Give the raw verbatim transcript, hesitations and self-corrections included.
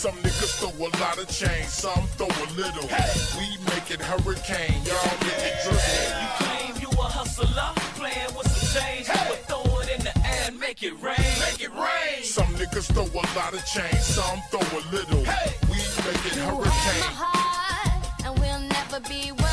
Some niggas throw a lot of change, some throw a little. Hey. We make it hurricane, y'all make it drizzle. You claim you a hustler, playing with some change. Hey. But throw it in the air and make it rain. Make it rain. Some niggas throw a lot of change, some throw a little. Hey. We make it you hurricane. Have my heart, and we'll never be one.